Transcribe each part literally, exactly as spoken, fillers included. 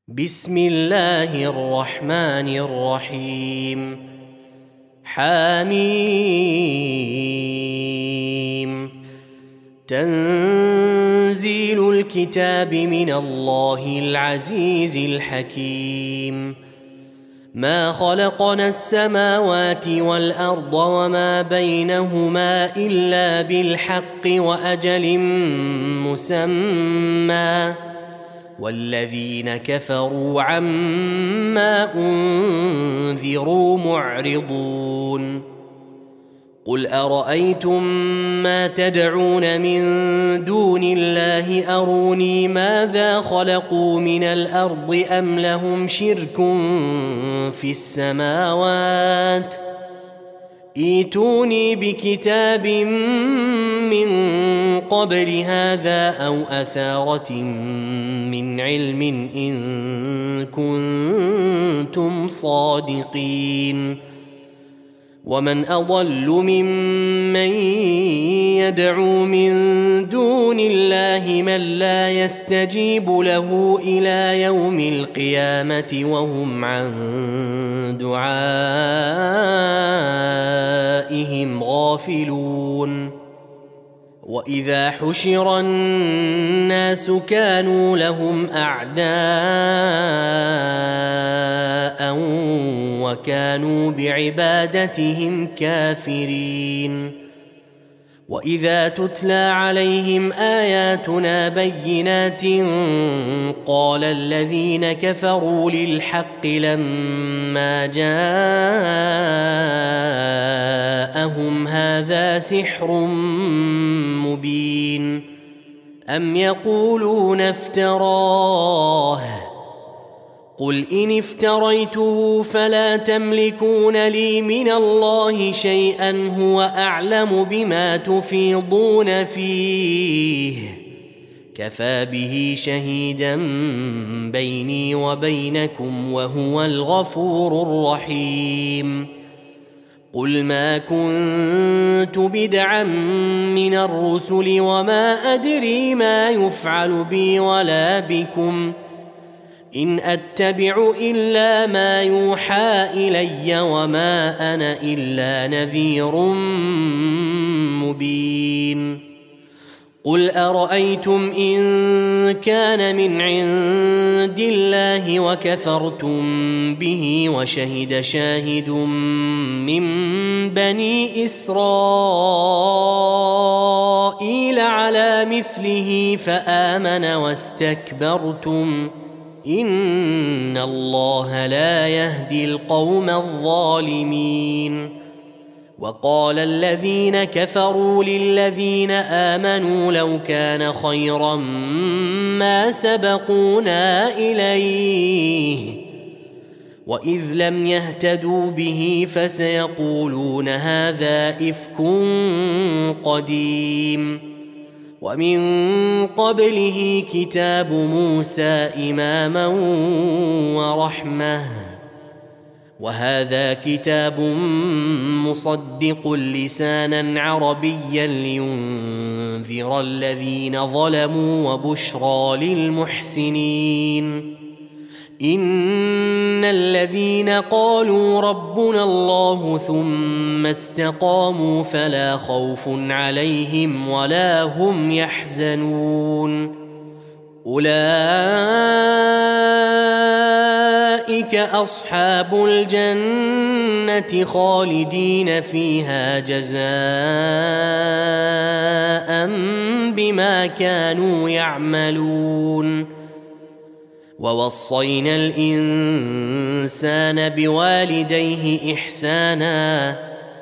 بسم الله الرحمن الرحيم حميم تنزيل الكتاب من الله العزيز الحكيم ما خلقنا السماوات والأرض وما بينهما إلا بالحق وأجل مسمى والذين كفروا عما أنذروا معرضون قل أرأيتم ما تدعون من دون الله أروني ماذا خلقوا من الأرض أم لهم شرك في السماوات ائتوني بكتاب من قبل هذا أو أثارة من علم إن كنتم صادقين ومن أضل ممن يدعو من دون الله من لا يستجيب له إلى يوم القيامة وهم عن دعائهم غافلون وإذا حشر الناس كانوا لهم أعداء وكانوا بعبادتهم كافرين وإذا تتلى عليهم آياتنا بينات قال الذين كفروا للحق لما جاءهم هذا سحر مبين أم يقولون افتراه قل إن افتريته فلا تملكون لي من الله شيئا هو أعلم بما تفيضون فيه كفى به شهيدا بيني وبينكم وهو الغفور الرحيم قل ما كنت بدعا من الرسل وما أدري ما يفعل بي ولا بكم إن أتبع إلا ما يوحى إلي وما أنا إلا نذير مبين قل أرأيتم إن كان من عند الله وكفرتم به وشهد شاهد من بني إسرائيل على مثله فآمن واستكبرتم إن الله لا يهدي القوم الظالمين وقال الذين كفروا للذين آمنوا لو كان خيرا ما سبقونا إليه وإذ لم يهتدوا به فسيقولون هذا إفك قديم ومن قبله كتاب موسى إماما ورحمة وهذا كتاب مصدق لسانا عربيا لينذر الذين ظلموا وبشرى للمحسنين إن الذين قالوا ربنا الله ثم استقاموا فلا خوف عليهم ولا هم يحزنون أولئك أصحاب الجنة خالدين فيها جزاء بما كانوا يعملون ووصينا الإنسان بوالديه إحسانا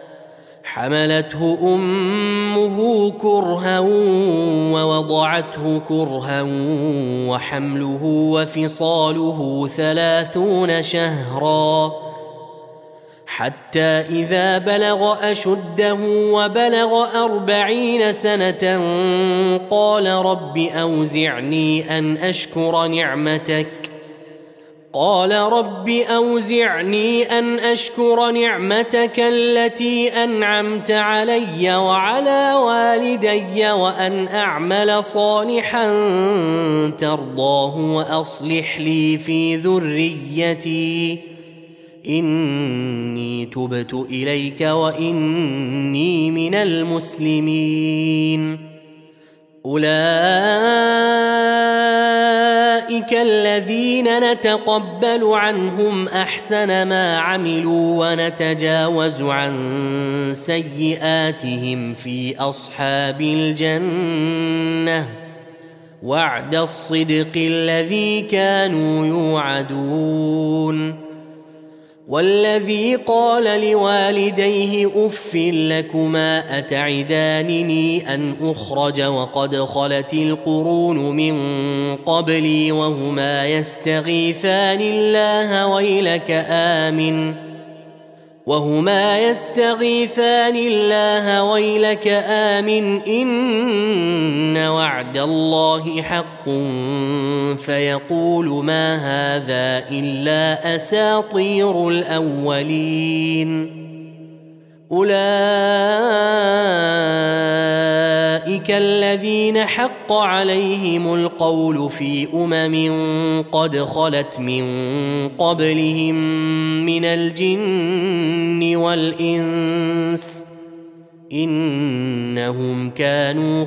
حملته أمه كرها ووضعته كرها وحمله وفصاله ثلاثون شهرا حتى إذا بلغ أشده وبلغ أربعين سنة قال رب أوزعني أن أشكر نعمتك قال رب أوزعني أن أشكر نعمتك التي أنعمت علي وعلى والدي وأن أعمل صالحا ترضاه وأصلح لي في ذريتي إني تبت إليك وإني من المسلمين. أولئك الذين نتقبل عنهم أحسن ما عملوا ونتجاوز عن سيئاتهم في أصحاب الجنة وعد الصدق الذي كانوا يوعدون. والذي قال لوالديه أف لكما أتعدانني أن أخرج وقد خلت القرون من قبلي وهما يستغيثان الله ويلك آمن وهما يستغيثان الله ويلك آمن إن وعد الله حق فيقول ما هذا إلا أساطير الأولين. أولئك الذين حق عليهم القول في أمم قد خلت من قبلهم من الجن والإنس إنهم كانوا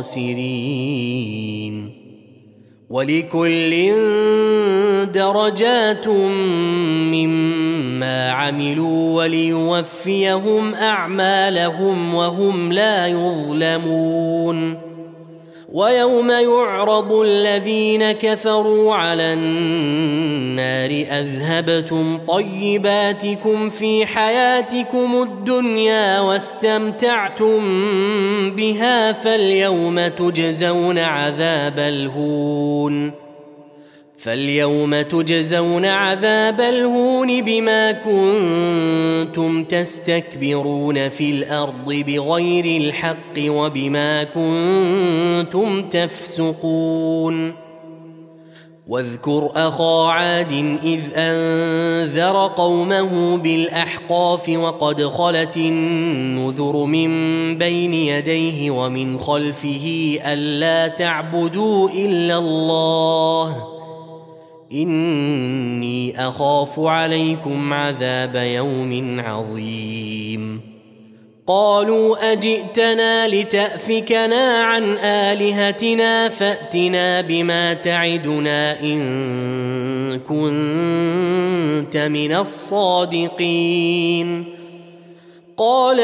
خاسرين. ولكل درجات مما عملوا وليوفيهم أعمالهم وهم لا يظلمون. ويوم يعرض الذين كفروا على النار أذهبتم طيباتكم في حياتكم الدنيا واستمتعتم بها فاليوم تجزون عذاب الهون فاليوم تجزون عذاب الهون بما كنتم تستكبرون في الأرض بغير الحق وبما كنتم تفسقون. واذكر أخا عاد إذ أنذر قومه بالأحقاف وقد خلت النذر من بين يديه ومن خلفه ألا تعبدوا إلا الله إني أخاف عليكم عذاب يوم عظيم. قالوا أجئتنا لتأفكنا عن آلهتنا فأتنا بما تعدنا إن كنت من الصادقين. قال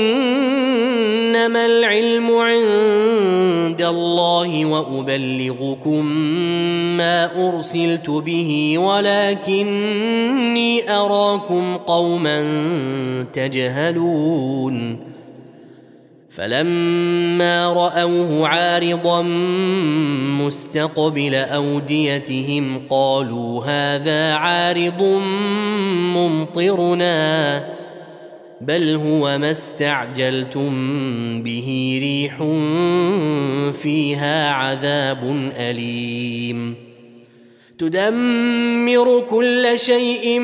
إنما العلم عند الله وأبلغكم ما أرسلت به ولكني أراكم قوما تجهلون. فلما رأوه عارضا مستقبل أوديتهم قالوا هذا عارض ممطرنا بل هو ما استعجلتم به ريح فيها عذاب أليم تدمر كل شيء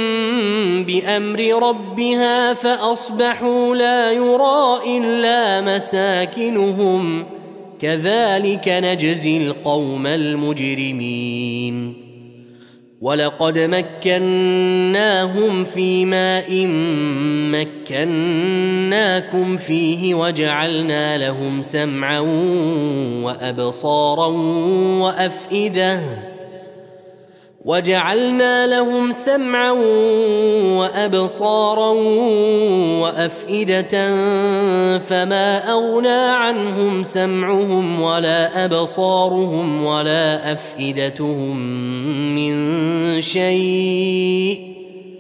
بأمر ربها فأصبحوا لا يرى إلا مساكنهم كذلك نجزي القوم المجرمين. ولقد مكناهم في ماء مكناكم فيه وجعلنا لهم سمعا وأبصارا وأفئدة وجعلنا لهم سمعا وأبصارا وأفئدة فما أغنى عنهم سمعهم ولا أبصارهم ولا أفئدتهم من شيء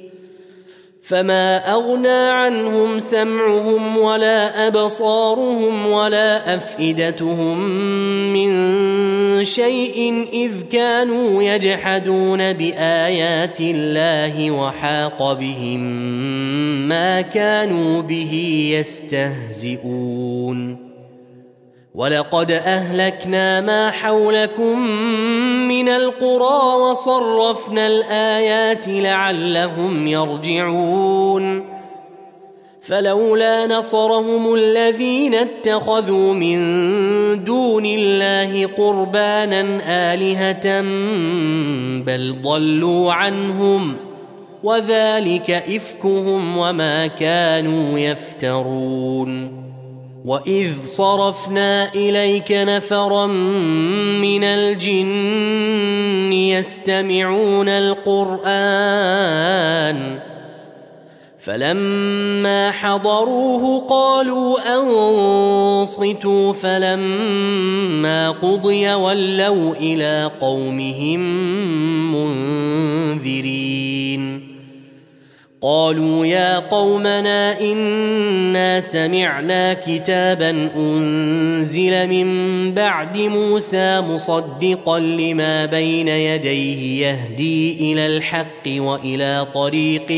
فما أغنى عنهم سمعهم ولا أبصارهم ولا أفئدتهم من شيء إذ كانوا يجحدون بآيات الله وحاق بهم ما كانوا به يستهزئون. ولقد أهلكنا ما حولكم من القرى وصرفنا الآيات لعلهم يرجعون فلولا نصرهم الذين اتخذوا من دون الله قربانا آلهة بل ضلوا عنهم وذلك إفكهم وما كانوا يفترون وإذ صرفنا إليك نفرا من الجن يستمعون القرآن فلما حضروه قالوا أنصتوا فلما قضي ولوا إلى قومهم منذرين قالوا يا قومنا إنا سمعنا كتابا أنزل من بعد موسى مصدقا لما بين يديه يهدي إلى الحق وإلى طريق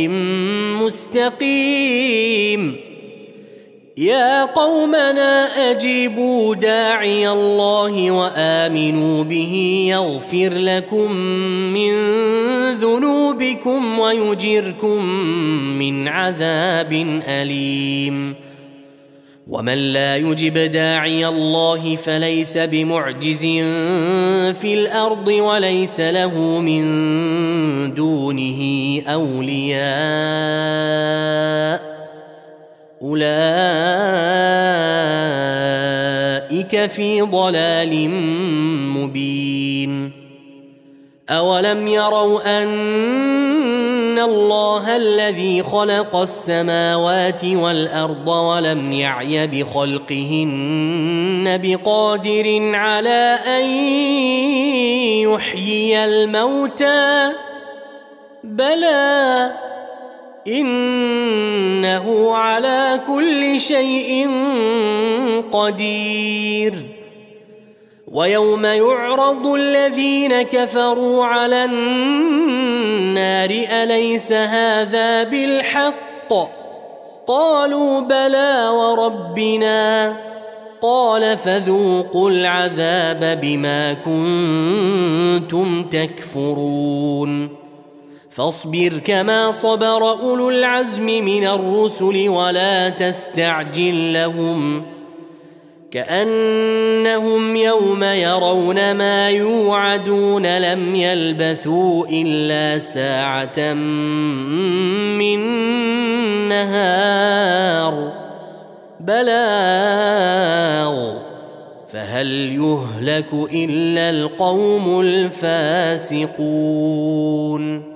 مستقيم يا قومنا أجيبوا داعي الله وآمنوا به يغفر لكم من ذنوبكم ويجركم من عذاب أليم ومن لا يجب داعي الله فليس بمعجز في الأرض وليس له من دونه أولياء أولئك في ضلال مبين أولم يروا أن الله الذي خلق السماوات والأرض ولم يعي بخلقهن بقادر على أن يحيي الموتى بلى إنه على كل شيء قدير ويوم يعرض الذين كفروا على النار أليس هذا بالحق قالوا بلى وربنا قال فذوقوا العذاب بما كنتم تكفرون فاصبر كما صبر أولو العزم من الرسل ولا تستعجل لهم كأنهم يوم يرون ما يوعدون لم يلبثوا إلا ساعة من نهار بلاغ فهل يهلك إلا القوم الفاسقون